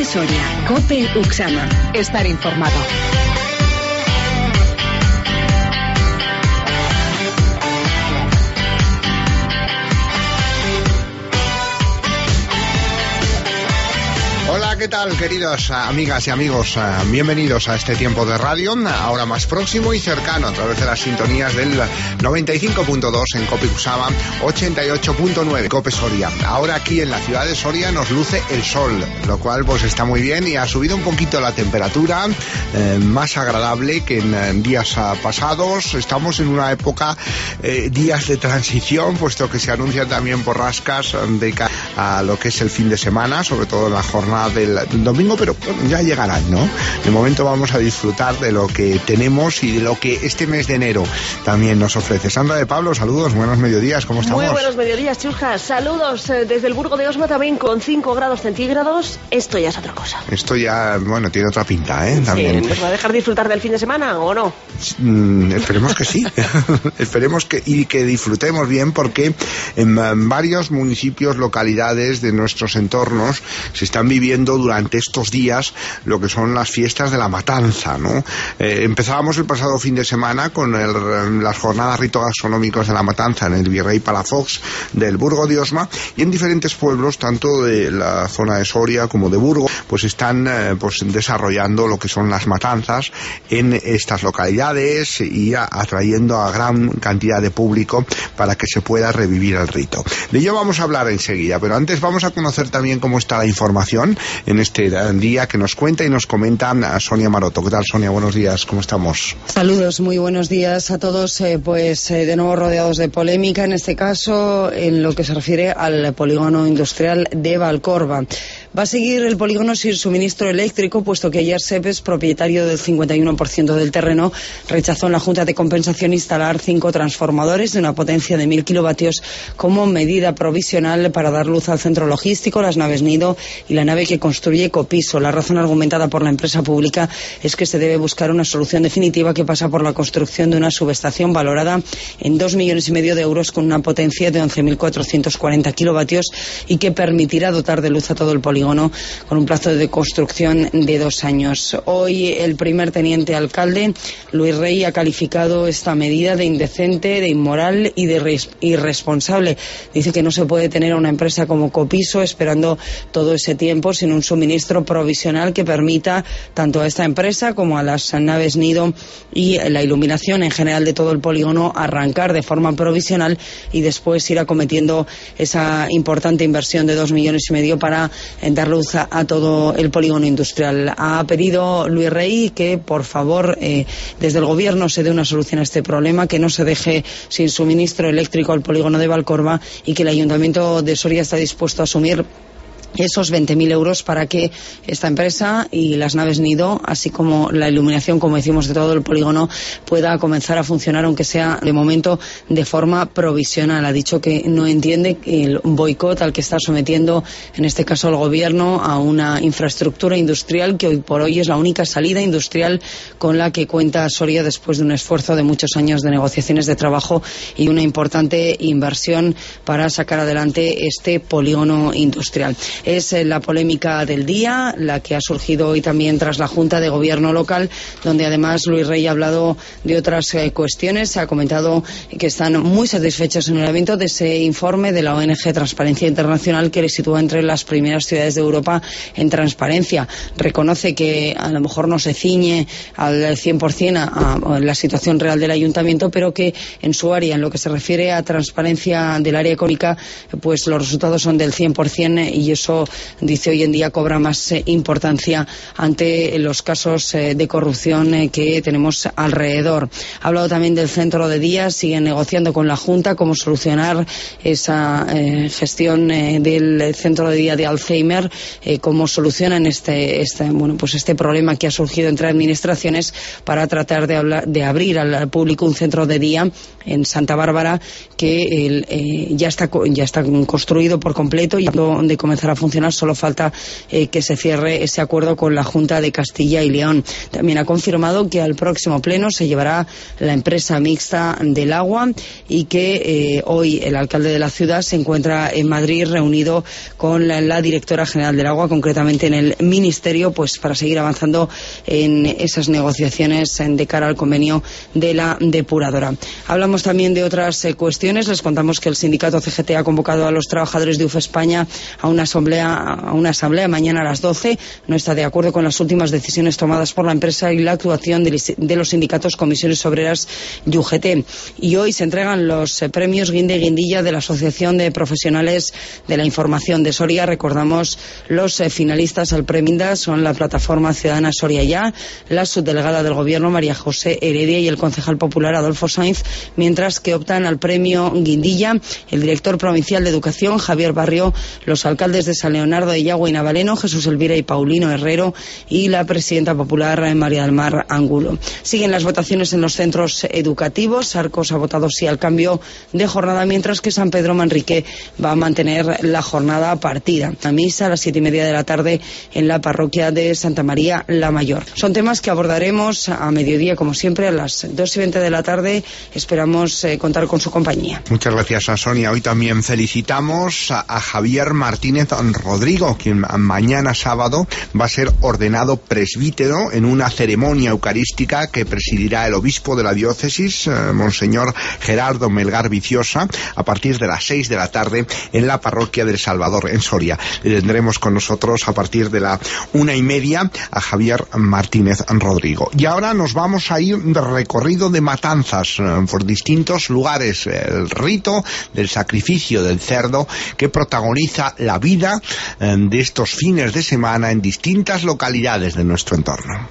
Soria. COPE Uxama. Estar informado. Hola, ¿qué tal, queridas amigas y amigos? Bienvenidos a este tiempo de radio, ahora más próximo y cercano a través de las sintonías del 95.2 en COPE Uxama, 88.9 COPE Soria. Ahora aquí en la ciudad de Soria nos luce el sol, lo cual pues está muy bien y ha subido un poquito la temperatura, más agradable que en días pasados. Estamos en una época, días de transición, puesto que se anuncian también borrascas de cara a lo que es el fin de semana, sobre todo en la jornada del domingo, pero bueno, ya llegarán, ¿no? De momento vamos a disfrutar de lo que tenemos y de lo que este mes de enero también nos ofrece. Sandra de Pablo, saludos, buenos mediodías, ¿cómo estamos? Muy buenos mediodías, Chusjas. Saludos desde el Burgo de Osma, también con 5 grados centígrados. Esto ya es otra cosa. Esto ya, bueno, tiene otra pinta, ¿eh? También. Sí, ¿nos va a dejar disfrutar del fin de semana o no? Esperemos que sí. Esperemos que disfrutemos bien, porque en varios municipios, localidades de nuestros entornos se están viviendo durante estos días lo que son las fiestas de la matanza, ¿no? Empezábamos el pasado fin de semana con las jornadas rito gastronómicos de la matanza en el Virrey Palafox del Burgo de Osma, y en diferentes pueblos, tanto de la zona de Soria como de Burgo, pues están desarrollando lo que son las matanzas en estas localidades y atrayendo a gran cantidad de público para que se pueda revivir el rito. De ello vamos a hablar enseguida, pero antes vamos a conocer también cómo está la información en este día, que nos cuenta y nos comenta a Sonia Maroto. ¿Qué tal, Sonia? Buenos días, ¿cómo estamos? Saludos, muy buenos días a todos. De nuevo rodeados de polémica, en este caso en lo que se refiere al polígono industrial de Valcorba. Va a seguir el polígono sin suministro eléctrico, puesto que ayer SEPES, propietario del 51% del terreno, rechazó en la Junta de Compensación instalar 5 transformadores de una potencia de 1000 kilovatios como medida provisional para dar luz al centro logístico, las naves nido y la nave que construye Copiso. La razón argumentada por la empresa pública es que se debe buscar una solución definitiva que pasa por la construcción de una subestación valorada en 2,5 millones de euros con una potencia de 11.440 kilovatios y que permitirá dotar de luz a todo el polígono con un plazo de construcción de 2 años. Hoy el primer teniente alcalde, Luis Rey, ha calificado esta medida de indecente, de inmoral y de irresponsable. Dice que no se puede tener a una empresa como Copiso esperando todo ese tiempo sin un suministro provisional que permita tanto a esta empresa como a las naves nido y la iluminación en general de todo el polígono arrancar de forma provisional y después ir acometiendo esa importante inversión de 2,5 millones para dar luz a todo el polígono industrial. Ha pedido Luis Rey que, por favor, desde el gobierno se dé una solución a este problema, que no se deje sin suministro eléctrico al polígono de Valcorba y que el Ayuntamiento de Soria está dispuesto a asumir esos 20.000 euros para que esta empresa y las naves nido, así como la iluminación, como decimos, de todo el polígono, pueda comenzar a funcionar, aunque sea de momento de forma provisional. Ha dicho que no entiende el boicot al que está sometiendo, en este caso, el gobierno a una infraestructura industrial que hoy por hoy es la única salida industrial con la que cuenta Soria después de un esfuerzo de muchos años de negociaciones de trabajo y una importante inversión para sacar adelante este polígono industrial. Es la polémica del día, la que ha surgido hoy también tras la Junta de Gobierno local, donde además Luis Rey ha hablado de otras cuestiones. Ha comentado que están muy satisfechos en el evento de ese informe de la ONG Transparencia Internacional, que le sitúa entre las primeras ciudades de Europa en transparencia. Reconoce que a lo mejor no se ciñe al 100% a la situación real del ayuntamiento, pero que en su área, en lo que se refiere a transparencia del área económica, pues los resultados son del 100% y eso, dice, hoy en día cobra más importancia ante los casos de corrupción que tenemos alrededor. Ha hablado también del centro de día, siguen negociando con la Junta cómo solucionar esa gestión del centro de día de Alzheimer, cómo solucionan este problema que ha surgido entre administraciones para tratar de abrir al público un centro de día en Santa Bárbara que ya está construido por completo y de comenzar a funcionar, solo falta que se cierre ese acuerdo con la Junta de Castilla y León. También ha confirmado que al próximo pleno se llevará la empresa mixta del agua y que hoy el alcalde de la ciudad se encuentra en Madrid reunido con la directora general del agua, concretamente en el Ministerio, pues para seguir avanzando en esas negociaciones de cara al convenio de la depuradora. Hablamos también de otras cuestiones. Les contamos que el sindicato CGT ha convocado a los trabajadores de UF España a una asamblea mañana a las 12. No está de acuerdo con las últimas decisiones tomadas por la empresa y la actuación de los sindicatos Comisiones Obreras y UGT. Y hoy se entregan los premios Guinde y Guindilla de la Asociación de Profesionales de la Información de Soria. Recordamos, los finalistas al premio son la plataforma ciudadana Soria Ya, la subdelegada del Gobierno María José Heredia y el concejal popular Adolfo Sainz, mientras que optan al premio Guindilla el director provincial de Educación Javier Barrio, los alcaldes de San Leonardo de Yagua y Navaleno Jesús Elvira y Paulino Herrero y la presidenta popular María del Mar Angulo. Siguen las votaciones en los centros educativos. Arcos ha votado sí al cambio de jornada, mientras que San Pedro Manrique va a mantener la jornada partida. La misa a las 7:30 de la tarde en la parroquia de Santa María la Mayor. Son temas que abordaremos a mediodía, como siempre, a las 2:20 de la tarde. Esperamos contar con su compañía. Muchas gracias a Sonia. Hoy también felicitamos a Javier Martínez Rodrigo, quien mañana sábado va a ser ordenado presbítero en una ceremonia eucarística que presidirá el obispo de la diócesis, Monseñor Gerardo Melgar Viciosa, a partir de las 6 de la tarde en la parroquia del Salvador, en Soria. Le tendremos con nosotros a partir de la 1:30 a Javier Martínez Rodrigo. Y ahora nos vamos a ir de recorrido de matanzas por distintos lugares. El rito del sacrificio del cerdo que protagoniza la vida de estos fines de semana en distintas localidades de nuestro entorno.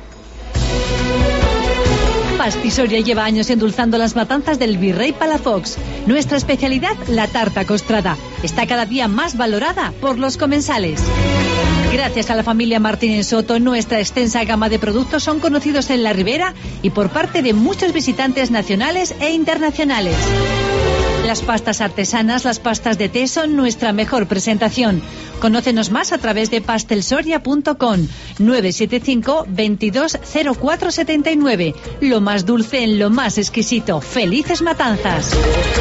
Pastisoria lleva años endulzando las matanzas del Virrey Palafox. Nuestra especialidad, la tarta costrada, está cada día más valorada por los comensales. Gracias a la familia Martínez Soto, nuestra extensa gama de productos son conocidos en la Ribera y por parte de muchos visitantes nacionales e internacionales. Las pastas artesanas, las pastas de té son nuestra mejor presentación. Conócenos más a través de pastelsoria.com 975 220479. Lo más dulce en lo más exquisito. ¡Felices matanzas!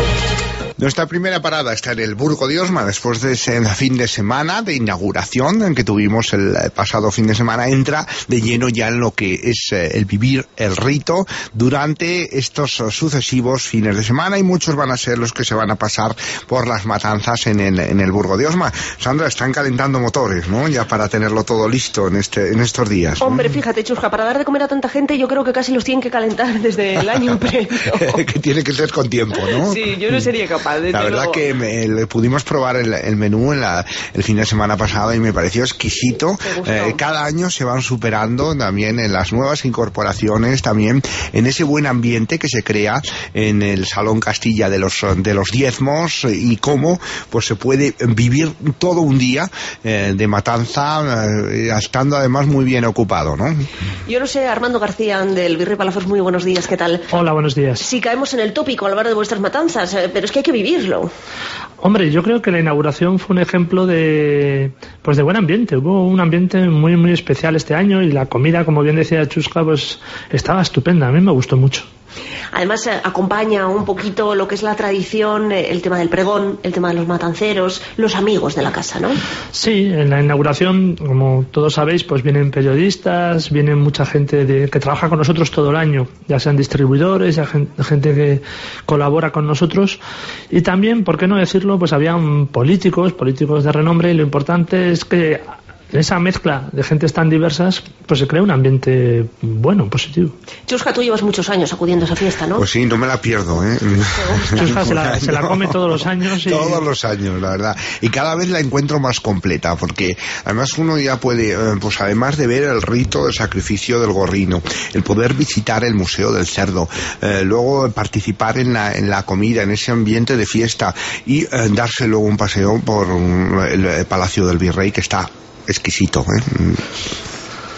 Nuestra primera parada está en el Burgo de Osma, después de ese fin de semana de inauguración en que tuvimos el pasado fin de semana. Entra de lleno ya en lo que es el vivir el rito durante estos sucesivos fines de semana, y muchos van a ser los que se van a pasar por las matanzas en el Burgo de Osma. Sandra, están calentando motores, ¿no? Ya para tenerlo todo listo en estos días, ¿no? Hombre, fíjate, Chusca, para dar de comer a tanta gente yo creo que casi los tienen que calentar desde el año previo. Que tiene que ser con tiempo, ¿no? Sí, yo no sería capaz. La verdad que pudimos probar el menú el fin de semana pasado y me pareció exquisito. Cada año se van superando también en las nuevas incorporaciones, también en ese buen ambiente que se crea en el Salón Castilla de los diezmos, y cómo pues se puede vivir todo un día de matanza, estando además muy bien ocupado, ¿no? Yo no sé, Armando García del Virrey Palafox, muy buenos días, ¿qué tal? Hola, buenos días. Sí, caemos en el tópico al hablar de vuestras matanzas, pero es que hay que vivirlo. Hombre, yo creo que la inauguración fue un ejemplo de buen ambiente. Hubo un ambiente muy muy especial este año, y la comida, como bien decía Chusca, pues estaba estupenda. A mí me gustó mucho. Además acompaña un poquito lo que es la tradición, el tema del pregón, el tema de los matanceros, los amigos de la casa, ¿no? Sí, en la inauguración, como todos sabéis, pues vienen periodistas, vienen mucha gente que trabaja con nosotros todo el año, ya sean distribuidores, ya gente que colabora con nosotros, y también, ¿por qué no decirlo?, pues habían políticos de renombre, y lo importante es que en esa mezcla de gentes tan diversas, pues se crea un ambiente bueno, positivo. Chusca, tú llevas muchos años acudiendo a esa fiesta, ¿no? Pues sí, no me la pierdo, ¿eh? Chusca se la come todos los años. Todos los años, la verdad. Y cada vez la encuentro más completa, porque además uno ya puede, pues además de ver el rito del sacrificio del gorrino, el poder visitar el Museo del Cerdo, luego participar en la comida, en ese ambiente de fiesta, y darse luego un paseo por el Palacio del Virrey, que está exquisito, ¿eh?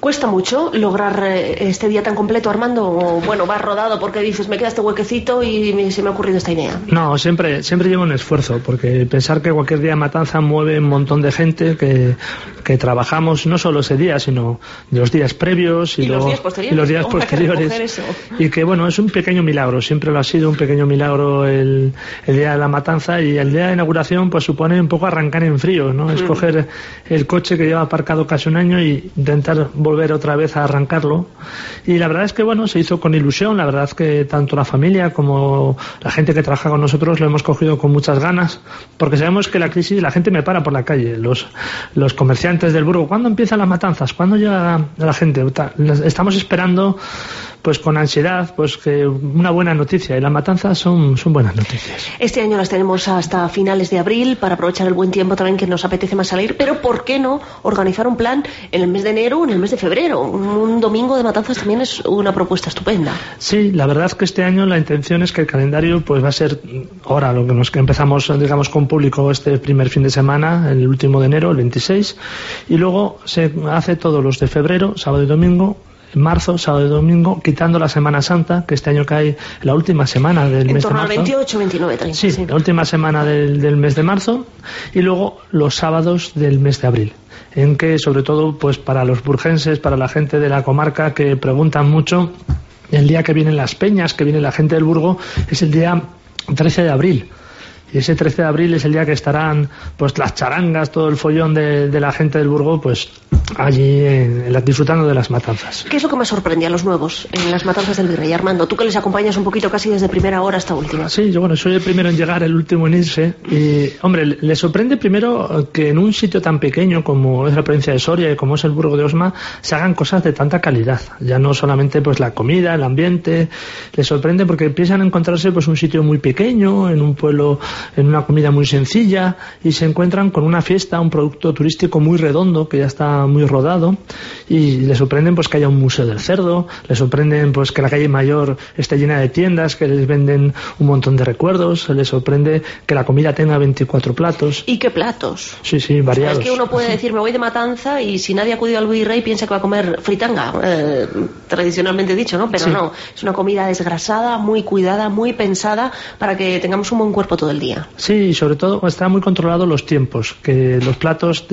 ¿Cuesta mucho lograr este día tan completo, Armando? O bueno, vas rodado porque dices, me queda este huequecito y se me ha ocurrido esta idea. No, siempre lleva un esfuerzo, porque pensar que cualquier día de matanza mueve un montón de gente que trabajamos no solo ese día, sino los días previos y los días posteriores. Y que bueno, es un pequeño milagro, siempre lo ha sido un pequeño milagro el día de la matanza, y el día de inauguración pues supone un poco arrancar en frío, ¿no? Es coger el coche que lleva aparcado casi un año y intentar volver otra vez a arrancarlo. Y la verdad es que bueno, se hizo con ilusión. La verdad es que tanto la familia como la gente que trabaja con nosotros lo hemos cogido con muchas ganas, porque sabemos que la crisis, la gente me para por la calle, los comerciantes del Burgo, ¿cuándo empiezan las matanzas? ¿Cuándo llega la gente? Estamos esperando pues con ansiedad pues que una buena noticia, y las matanzas son buenas noticias. Este año las tenemos hasta finales de abril para aprovechar el buen tiempo también, que nos apetece más salir, pero ¿por qué no organizar un plan en el mes de enero o en el mes de febrero? Un domingo de matanzas también es una propuesta estupenda. Sí, la verdad es que este año la intención es que el calendario pues va a ser ahora lo que empezamos, digamos, con público este primer fin de semana, el último de enero, el 26, y luego se hace todos los de febrero, sábado y domingo, marzo, sábado y domingo, quitando la Semana Santa, que este año cae la última semana del mes de marzo. En torno al 28, 29, 30. Sí, la última semana del mes de marzo, y luego los sábados del mes de abril, en que sobre todo pues para los burgenses, para la gente de la comarca que preguntan mucho, el día que vienen las peñas, que viene la gente del Burgo, es el día 13 de abril. Y ese 13 de abril es el día que estarán pues las charangas, todo el follón de la gente del Burgo, pues allí disfrutando de las matanzas. ¿Qué es lo que más sorprende a los nuevos en las matanzas del Virrey, Armando? Tú que les acompañas un poquito casi desde primera hora hasta última. Sí, yo bueno, soy el primero en llegar, el último en irse. Y, hombre, les sorprende primero que en un sitio tan pequeño como es la provincia de Soria y como es el Burgo de Osma se hagan cosas de tanta calidad. Ya no solamente pues la comida, el ambiente. Les sorprende porque empiezan a encontrarse pues un sitio muy pequeño, en un pueblo, en una comida muy sencilla, y se encuentran con una fiesta, un producto turístico muy redondo que ya está muy rodado, y les sorprenden pues que haya un museo del cerdo, les sorprenden pues que la calle Mayor esté llena de tiendas que les venden un montón de recuerdos, les sorprende que la comida tenga 24 platos. ¿Y qué platos? Sí, variados. Es que uno puede decir, me voy de matanza, y si nadie ha acudido al Virrey piensa que va a comer fritanga, tradicionalmente dicho, ¿no? Pero sí. No, es una comida desgrasada, muy cuidada, muy pensada para que tengamos un buen cuerpo todo el día. Sí, y sobre todo están muy controlados los tiempos, que los platos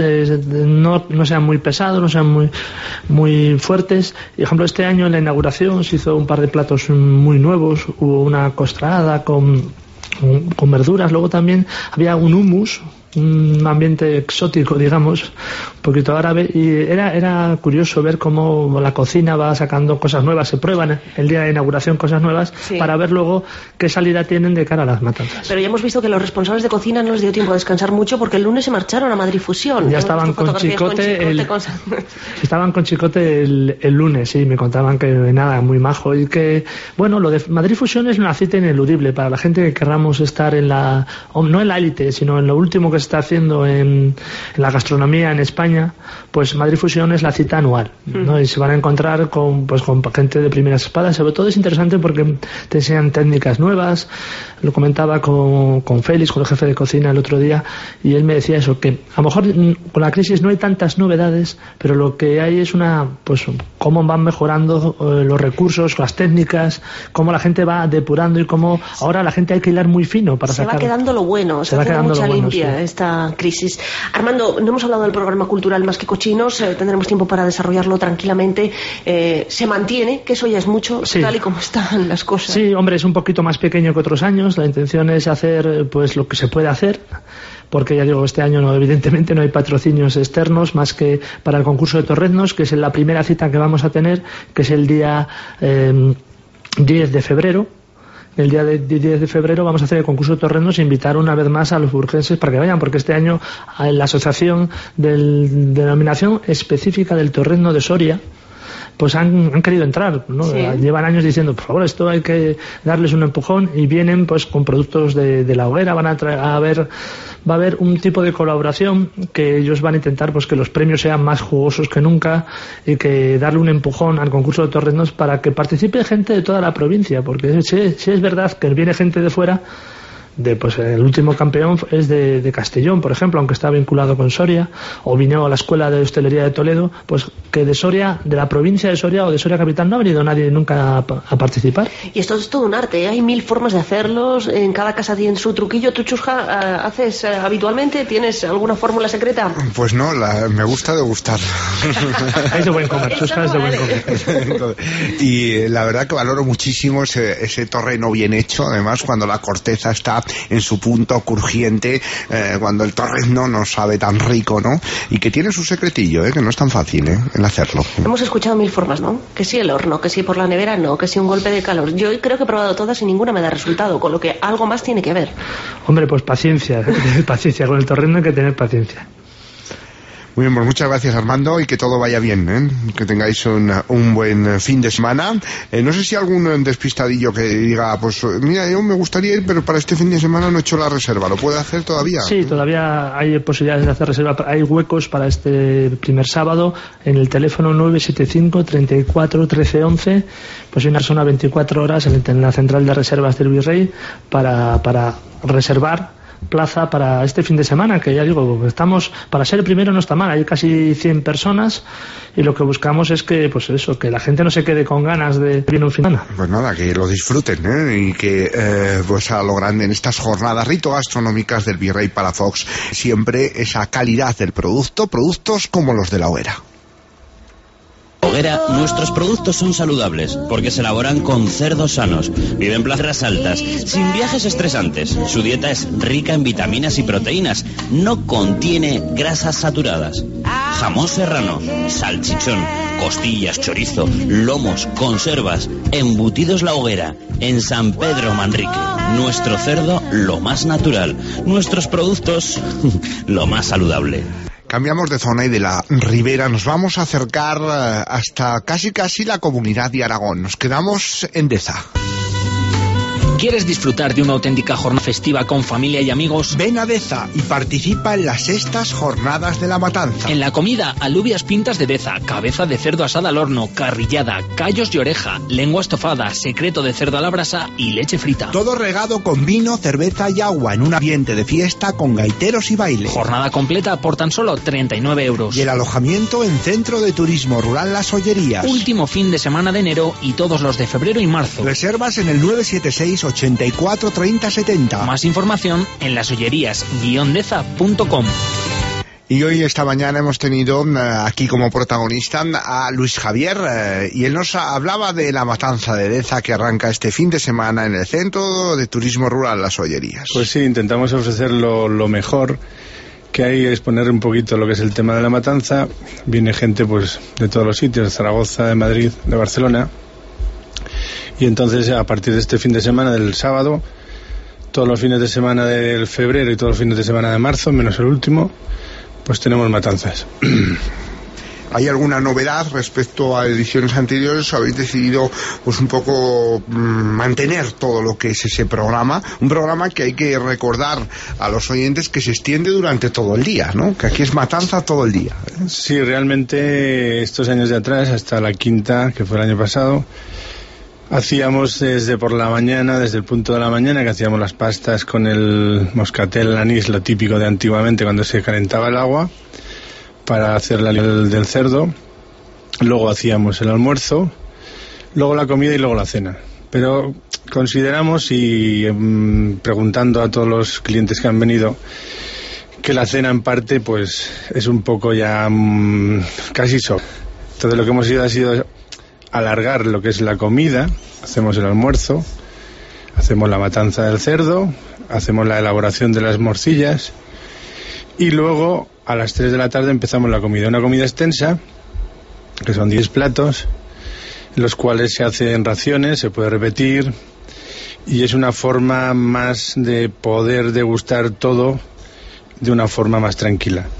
no sean muy pesados, no sean muy fuertes. Por ejemplo, este año en la inauguración se hizo un par de platos muy nuevos, hubo una costrada con verduras, luego también había un hummus, un ambiente exótico, digamos, un poquito árabe, y era curioso ver cómo la cocina va sacando cosas nuevas, se prueban el día de inauguración cosas nuevas, sí, para ver luego qué salida tienen de cara a las matanzas. Pero ya hemos visto que los responsables de cocina no les dio tiempo a descansar mucho, porque el lunes se marcharon a Madrid Fusión. Ya estaban con Chicote estaban con Chicote el lunes, sí, me contaban que nada, muy majo, y que bueno, lo de Madrid Fusión es una cita ineludible para la gente que querramos estar no en la élite, sino en lo último que se está haciendo en la gastronomía en España. Pues Madrid Fusión es la cita anual, ¿no? Y se van a encontrar con gente de primeras espadas. Sobre todo es interesante porque te enseñan técnicas nuevas. Lo comentaba con Félix, con el jefe de cocina el otro día, y él me decía eso, que a lo mejor con la crisis no hay tantas novedades, pero lo que hay es cómo van mejorando los recursos, las técnicas, cómo la gente va depurando, y cómo ahora la gente hay que hilar muy fino para sacar. Se va quedando lo bueno, se va quedando mucha limpia, sí, esta crisis. Armando, no hemos hablado del programa cultural Más que Cochinos, tendremos tiempo para desarrollarlo tranquilamente. Se mantiene, que eso ya es mucho, sí, tal y como están las cosas. Sí, hombre, es un poquito más pequeño que otros años. La intención es hacer pues lo que se puede hacer, porque ya digo, este año evidentemente no hay patrocinios externos más que para el concurso de torreznos, que es la primera cita que vamos a tener, que es el día 10 de febrero. El día 10 de febrero vamos a hacer el concurso de torreznos e invitar una vez más a los burgenses para que vayan, porque este año la asociación de denominación específica del torrezno de Soria pues han querido entrar, ¿no? Sí. Llevan años diciendo, por favor, esto hay que darles un empujón, y vienen pues con productos de la hoguera. Va a haber un tipo de colaboración que ellos van a intentar pues que los premios sean más jugosos que nunca, y que darle un empujón al concurso de torreznos para que participe gente de toda la provincia, porque si es verdad que viene gente de fuera, pues el último campeón es de Castellón, por ejemplo, aunque está vinculado con Soria, o vino a la Escuela de Hostelería de Toledo, pues que de Soria, de la provincia de Soria o de Soria capital, no ha venido nadie nunca a participar. Y esto es todo un arte, ¿eh? Hay 1000 formas de hacerlos, en cada casa tiene su truquillo. ¿Tú, Chusca, haces habitualmente? ¿Tienes alguna fórmula secreta? Pues no, me gusta degustar. Es de buen comer, Chusca es de buen comer. Y la verdad que valoro muchísimo ese torreno bien hecho, además cuando la corteza está en su punto crujiente, cuando el torrezno no sabe tan rico, ¿no? Y que tiene su secretillo, que no es tan fácil el hacerlo. Hemos escuchado 1000 formas, ¿no? Que si el horno, que si por la nevera no, que si un golpe de calor. Yo creo que he probado todas y ninguna me da resultado, con lo que algo más tiene que ver. Hombre, pues paciencia, con el torrezno hay que tener paciencia. Muy bien, pues muchas gracias, Armando, y que todo vaya bien, que tengáis un buen fin de semana. No sé si algún despistadillo que diga, pues mira, yo me gustaría ir, pero para este fin de semana no he hecho la reserva. ¿Lo puede hacer todavía? Sí, todavía hay posibilidades de hacer reserva. Hay huecos para este primer sábado en el teléfono 975 34 13 11. Pues hay una persona 24 horas en la central de reservas del Virrey para reservar plaza para este fin de semana, que ya digo, estamos, para ser el primero no está mal, hay casi 100 personas y lo que buscamos es que, pues eso, que la gente no se quede con ganas de ir un fin de semana. Pues nada, que lo disfruten, y que pues a lo grande en estas jornadas rito-gastronómicas del Virrey Palafox, siempre esa calidad del productos como los de La Hoguera. Hoguera, nuestros productos son saludables porque se elaboran con cerdos sanos, viven en plazas altas, sin viajes estresantes. Su dieta es rica en vitaminas y proteínas, no contiene grasas saturadas. Jamón serrano, salchichón, costillas, chorizo, lomos, conservas, embutidos La Hoguera, en San Pedro Manrique. Nuestro cerdo, lo más natural. Nuestros productos, lo más saludable. Cambiamos de zona y de la ribera nos vamos a acercar hasta casi la Comunidad de Aragón. Nos quedamos en Deza. ¿Quieres disfrutar de una auténtica jornada festiva con familia y amigos? Ven a Deza y participa en las sextas jornadas de la matanza. En la comida, alubias pintas de Deza, cabeza de cerdo asada al horno, carrillada, callos de oreja, lengua estofada, secreto de cerdo a la brasa y leche frita. Todo regado con vino, cerveza y agua en un ambiente de fiesta con gaiteros y baile. Jornada completa por tan solo 39 euros. Y el alojamiento en Centro de Turismo Rural Las Ollerías. Último fin de semana de enero y todos los de febrero y marzo. Reservas en el 976 84 30 70. Más información en lasollerías-deza.com. Y hoy, esta mañana, hemos tenido aquí como protagonista a Luis Javier, y él nos hablaba de la matanza de Deza que arranca este fin de semana en el Centro de Turismo Rural Las Ollerías. Pues sí, intentamos ofrecer lo mejor que hay, exponer un poquito lo que es el tema de la matanza. Viene gente pues de todos los sitios, de Zaragoza, de Madrid, de Barcelona. Y entonces, a partir de este fin de semana, del sábado, todos los fines de semana del febrero y todos los fines de semana de marzo, menos el último, pues tenemos matanzas. ¿Hay alguna novedad respecto a ediciones anteriores? ¿Habéis decidido pues un poco mantener todo lo que es ese programa? Un programa que hay que recordar a los oyentes que se extiende durante todo el día, ¿no? Que aquí es matanza todo el día. Sí, realmente estos años de atrás, hasta la quinta, que fue el año pasado, hacíamos desde por la mañana, desde el punto de la mañana, que hacíamos las pastas con el moscatel, el anís, lo típico de antiguamente cuando se calentaba el agua, para hacer la del cerdo. Luego hacíamos el almuerzo, luego la comida y luego la cena. Pero consideramos, y preguntando a todos los clientes que han venido, que la cena en parte pues es un poco ya casi soft. Entonces lo que hemos ido ha sido alargar lo que es la comida. Hacemos el almuerzo, hacemos la matanza del cerdo, hacemos la elaboración de las morcillas y luego a las 3 de la tarde empezamos la comida. Una comida extensa, que son 10 platos, los cuales se hacen raciones, se puede repetir, y es una forma más de poder degustar todo de una forma más tranquila.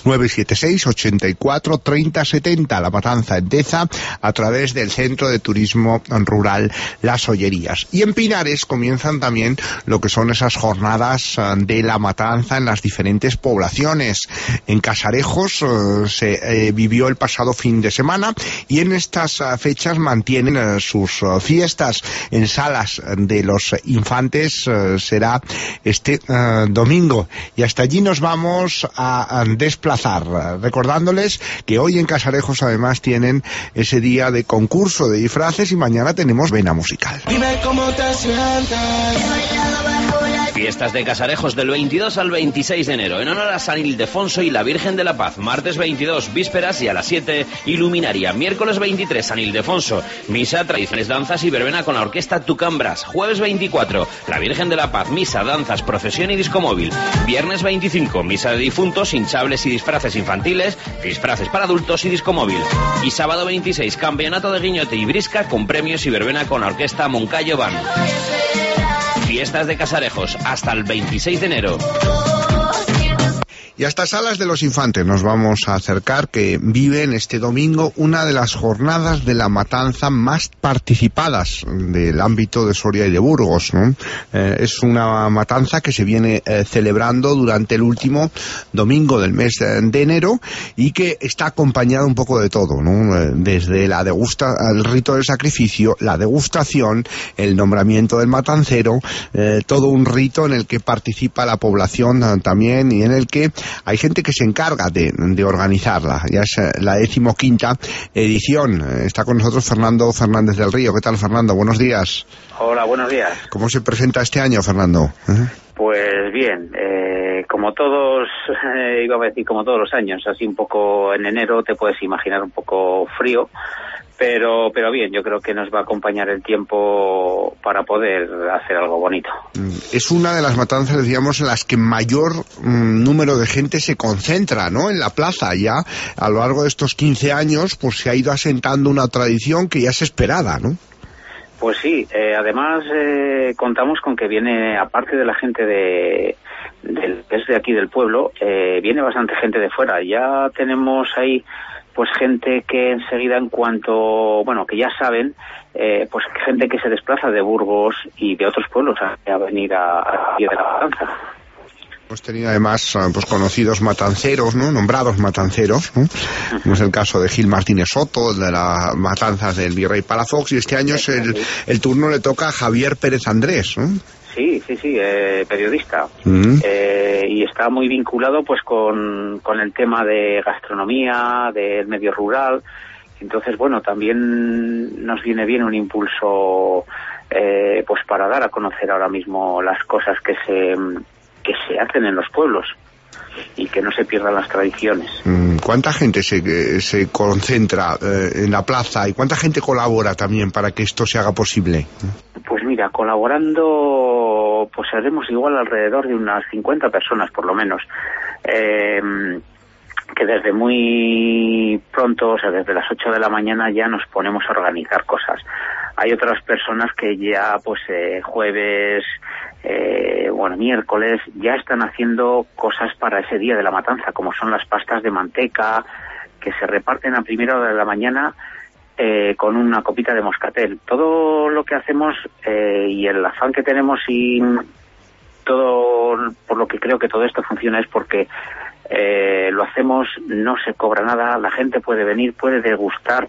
976 84 30 70, La Matanza en Deza, a través del Centro de Turismo Rural Las Ollerías. Y en Pinares comienzan también lo que son esas jornadas de la matanza en las diferentes poblaciones. En Casarejos se vivió el pasado fin de semana y en estas fechas mantienen sus fiestas. En Salas de los Infantes será este domingo, y hasta allí nos vamos a desplazar, recordándoles que hoy en Casarejos además tienen ese día de concurso de disfraces y mañana tenemos vena musical. Dime cómo te sientes. Fiestas de Casarejos del 22 al 26 de enero, en honor a San Ildefonso y la Virgen de la Paz. Martes 22, vísperas y a las 7, iluminaria. Miércoles 23, San Ildefonso, misa, tradiciones, danzas y verbena con la orquesta Tucambras. Jueves 24, la Virgen de la Paz, misa, danzas, procesión y discomóvil. Viernes 25, misa de difuntos, hinchables y disfraces infantiles, disfraces para adultos y discomóvil. Y sábado 26, campeonato de guiñote y brisca con premios y verbena con la orquesta Moncayo Band. Fiestas de Casarejos, hasta el 26 de enero. Y hasta Salas de los Infantes nos vamos a acercar, que viven este domingo una de las jornadas de la matanza más participadas del ámbito de Soria y de Burgos, ¿no? Es una matanza que se viene celebrando durante el último domingo del mes de enero y que está acompañada un poco de todo, ¿no? Desde el rito del sacrificio, la degustación, el nombramiento del matancero, todo un rito en el que participa la población también y en el que hay gente que se encarga de organizarla. Ya es la 15ª edición. Está con nosotros Fernando Fernández del Río. ¿Qué tal, Fernando? Buenos días. Hola, buenos días. ¿Cómo se presenta este año, Fernando? Pues bien, como todos, iba a decir como todos los años, así un poco en enero te puedes imaginar un poco frío, pero bien, yo creo que nos va a acompañar el tiempo para poder hacer algo bonito. Es una de las matanzas, decíamos, en las que mayor número de gente se concentra, ¿no? En la plaza. Ya a lo largo de estos 15 años pues se ha ido asentando una tradición que ya es esperada, ¿no? Pues sí, además contamos con que viene, aparte de la gente desde aquí del pueblo, viene bastante gente de fuera. Ya tenemos ahí pues gente que enseguida, en cuanto, bueno, que ya saben, pues gente que se desplaza de Burgos y de otros pueblos a venir a de la matanza. Hemos tenido además pues conocidos matanceros, ¿no? Nombrados matanceros, ¿no? Como es el caso de Gil Martínez Soto, de las matanzas del Virrey Palafox, y este año el turno le toca a Javier Pérez Andrés, ¿no? Sí, periodista. Y está muy vinculado pues con el tema de gastronomía, del medio rural. Entonces, bueno, también nos viene bien un impulso pues para dar a conocer ahora mismo las cosas que se hacen en los pueblos y que no se pierdan las tradiciones. ¿Cuánta gente se concentra en la plaza y cuánta gente colabora también para que esto se haga posible? Pues mira, colaborando pues haremos igual alrededor de unas 50 personas por lo menos, que desde muy pronto, o sea, desde las 8 de la mañana ya nos ponemos a organizar cosas. Hay otras personas que ya pues jueves, miércoles, ya están haciendo cosas para ese día de la matanza, como son las pastas de manteca, que se reparten a primera hora de la mañana con una copita de moscatel. Todo lo que hacemos y el afán que tenemos y todo, por lo que creo que todo esto funciona, es porque lo hacemos, no se cobra nada, la gente puede venir, puede degustar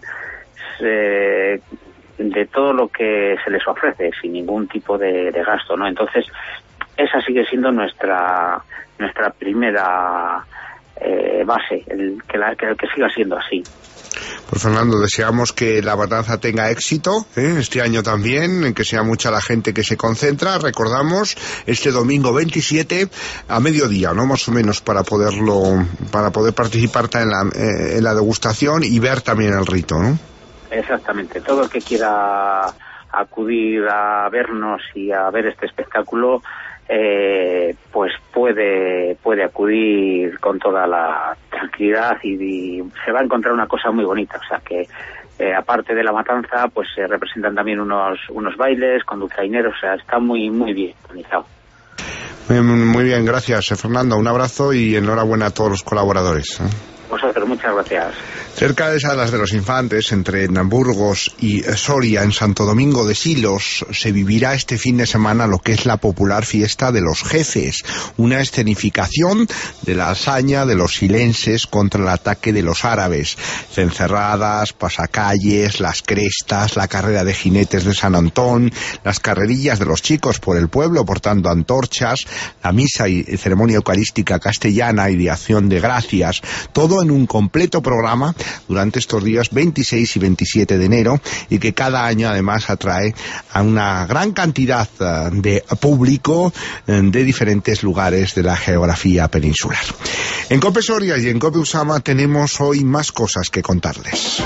de todo lo que se les ofrece sin ningún tipo de gasto, ¿no? Entonces esa sigue siendo nuestra primera base, que siga siendo así. Pues Fernando, deseamos que la matanza tenga éxito, este año también, que sea mucha la gente que se concentra. Recordamos, este domingo 27 a mediodía, ¿no? Más o menos, para poder participar en la degustación y ver también el rito, ¿no? Exactamente. Todo el que quiera acudir a vernos y a ver este espectáculo, pues puede acudir con toda la tranquilidad y se va a encontrar una cosa muy bonita. O sea que aparte de la matanza, pues se representan también unos bailes con dulzaineros. O sea, está muy muy bien organizado. Muy bien, gracias, Fernando. Un abrazo y enhorabuena a todos los colaboradores. Vosotros, muchas gracias. Cerca de Salas de los Infantes, entre Burgos y Soria, en Santo Domingo de Silos, se vivirá este fin de semana lo que es la popular fiesta de los jefes, una escenificación de la hazaña de los silenses contra el ataque de los árabes. Cencerradas, pasacalles, las crestas, la carrera de jinetes de San Antón, las carrerillas de los chicos por el pueblo portando antorchas, la misa y ceremonia eucarística castellana y de acción de gracias, todo en un completo programa durante estos días 26 y 27 de enero, y que cada año además atrae a una gran cantidad de público de diferentes lugares de la geografía peninsular. En COPE Soria y en COPE Usama tenemos hoy más cosas que contarles.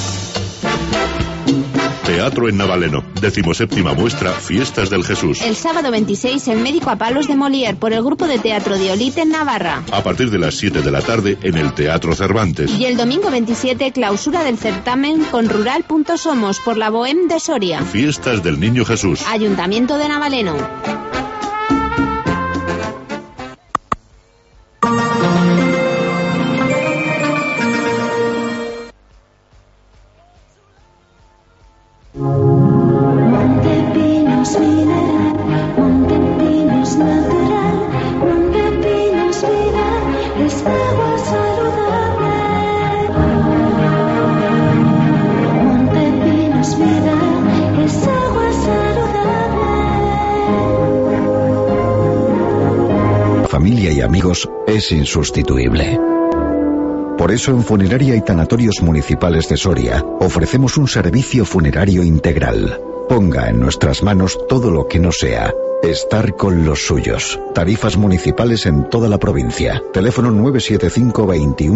Teatro en Navaleno, 17ª muestra Fiestas del Jesús. El sábado 26, El médico a palos de Molière, por el grupo de teatro de Olite en Navarra. A partir de las 7 de la tarde en el Teatro Cervantes. Y el domingo 27, clausura del certamen con Rural.somos, por la Bohème de Soria. Fiestas del Niño Jesús. Ayuntamiento de Navaleno. Familia y amigos es insustituible. Por eso en Funeraria y Tanatorios Municipales de Soria ofrecemos un servicio funerario integral. Ponga en nuestras manos todo lo que no sea estar con los suyos. Tarifas municipales en toda la provincia. Teléfono 975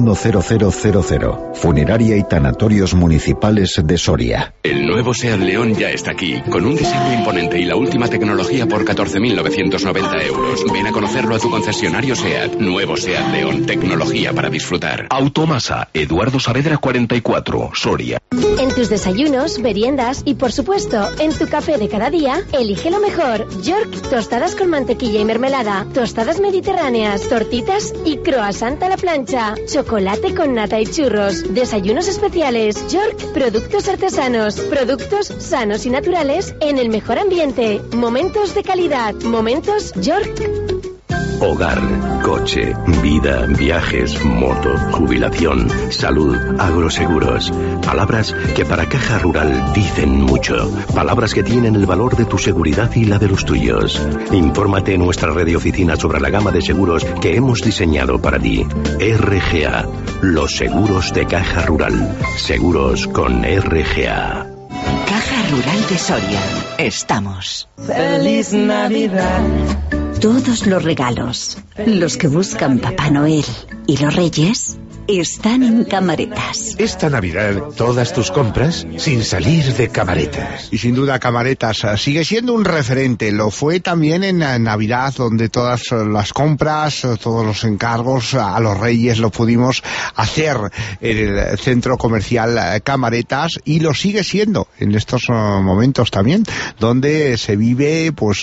210000. Funeraria y Tanatorios Municipales de Soria. El nuevo SEAT León ya está aquí, con un diseño imponente y la última tecnología por 14.990 euros. Ven a conocerlo a tu concesionario SEAT. Nuevo SEAT León, tecnología para disfrutar. Automasa, Eduardo Saavedra 44, Soria. En tus desayunos, meriendas y por supuesto en tu café de cada día, elige lo mejor. York, tostadas con mantequilla y mermelada, tostadas mediterráneas, tortitas y croissant a la plancha, chocolate con nata y churros, desayunos especiales. York, productos artesanos, productos sanos y naturales en el mejor ambiente. Momentos de calidad. Momentos York. Hogar, coche, vida, viajes, moto, jubilación, salud, agroseguros. Palabras que para Caja Rural dicen mucho. Palabras que tienen el valor de tu seguridad y la de los tuyos. Infórmate en nuestra red de oficinas sobre la gama de seguros que hemos diseñado para ti. RGA, los seguros de Caja Rural. Seguros con RGA. Caja Rural de Soria. Estamos. ¡Feliz Navidad! Todos los regalos, los que buscan Papá Noel y los Reyes, están en Camaretas. Esta Navidad, todas tus compras sin salir de Camaretas. Y sin duda Camaretas sigue siendo un referente. Lo fue también en Navidad, donde todas las compras, todos los encargos a los Reyes lo pudimos hacer en el centro comercial Camaretas, y lo sigue siendo en estos momentos también, donde se vive pues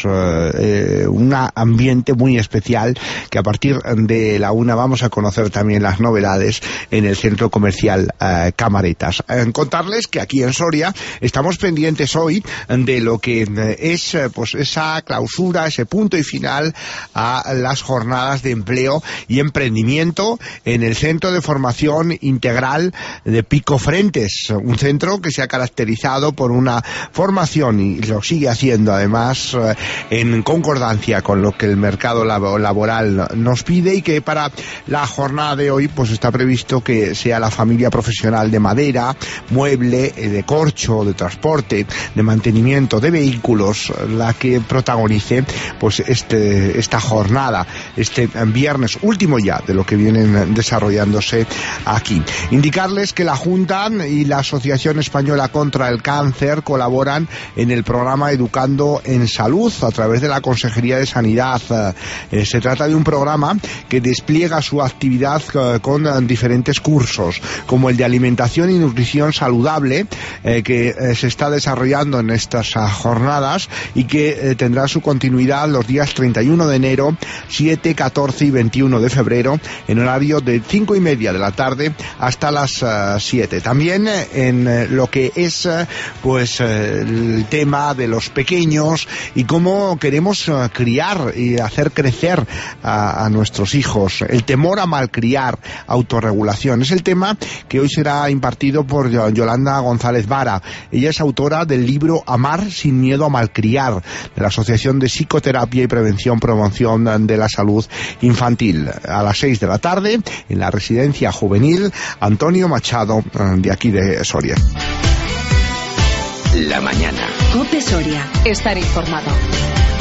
un ambiente muy especial, que a partir de la 1 vamos a conocer también las novedades en el centro comercial Camaretas. Contarles que aquí en Soria estamos pendientes hoy de lo que es pues esa clausura, ese punto y final a las jornadas de empleo y emprendimiento en el Centro de Formación Integral de Pico Frentes, un centro que se ha caracterizado por una formación, y lo sigue haciendo además en concordancia con lo que el mercado laboral nos pide, y que para la jornada de hoy pues está previsto que sea la familia profesional de madera, mueble, de corcho, de transporte, de mantenimiento de vehículos, la que protagonice pues esta jornada, este viernes último ya de lo que vienen desarrollándose aquí. Indicarles que la Junta y la Asociación Española contra el Cáncer colaboran en el programa Educando en Salud a través de la Consejería de Sanidad. Se trata de un programa que despliega su actividad con con diferentes cursos, como el de alimentación y nutrición saludable, que se está desarrollando en estas jornadas y que tendrá su continuidad los días 31 de enero, 7, 14 y 21 de febrero, en horario de 5:30 de la tarde hasta las 7. También en lo que es pues el tema de los pequeños y cómo queremos criar y hacer crecer a nuestros hijos. El temor a malcriar, autorregulación, es el tema que hoy será impartido por Yolanda González Vara. Ella es autora del libro Amar sin miedo a malcriar, de la Asociación de Psicoterapia y Promoción de la Salud Infantil. A las 6 de la tarde, en la Residencia Juvenil Antonio Machado, de aquí de Soria. La mañana. COPE Soria. Estar informado.